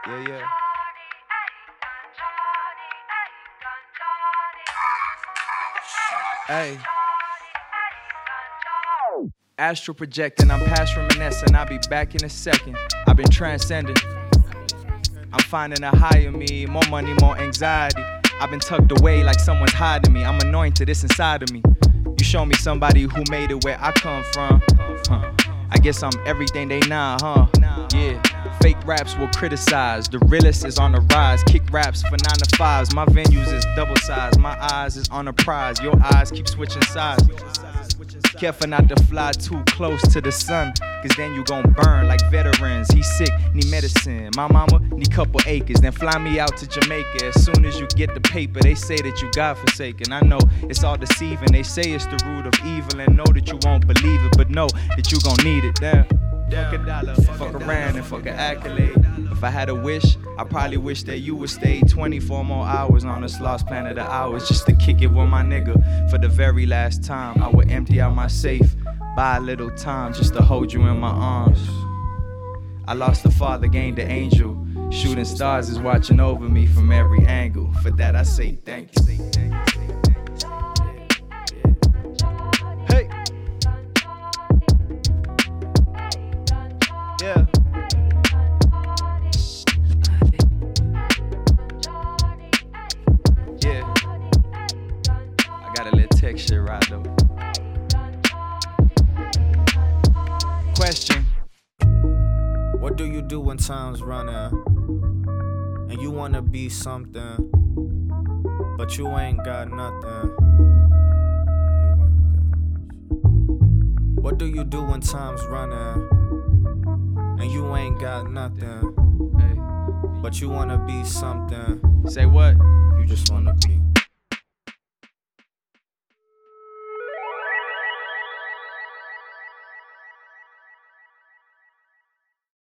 Yeah, yeah. Hey. Astral projecting, I'm past reminiscing. I'll be back in a second. I've been transcending. I'm finding a higher me, more money, more anxiety. I've been tucked away like someone's hiding me. I'm anointed, it's inside of me. You show me somebody who made it where I come from. I guess I'm everything they not, huh? Yeah. Fake raps will criticize. The realest is on the rise. Kick raps for 9 to 5s. My venues is double size. My eyes is on a prize. Your eyes keep switching sides. Careful not to fly too close to the sun, cause then you gon' burn like veterans. He's sick, need medicine. My mama need couple acres. Then fly me out to Jamaica. As soon as you get the paper, they say that you God forsaken. I know it's all deceiving. They say it's the root of evil and know that you won't believe it, but know that you gon' need it. Damn. Fuck a dollar, fuck around and fuck an accolade. If I had a wish, I probably wish that you would stay 24 more hours on this lost planet of ours, just to kick it with my nigga. For the very last time, I would empty out my safe, buy a little time just to hold you in my arms. I lost the father, gained the angel. Shooting stars is watching over me from every angle. For that I say thank you. Hey. Yeah. Yeah. I got a little texture right though. Question. What do you do when time's running and you wanna be something, but you ain't got nothing? What do you do when time's running and you ain't got nothing, but you wanna be something? Say what? You just wanna be.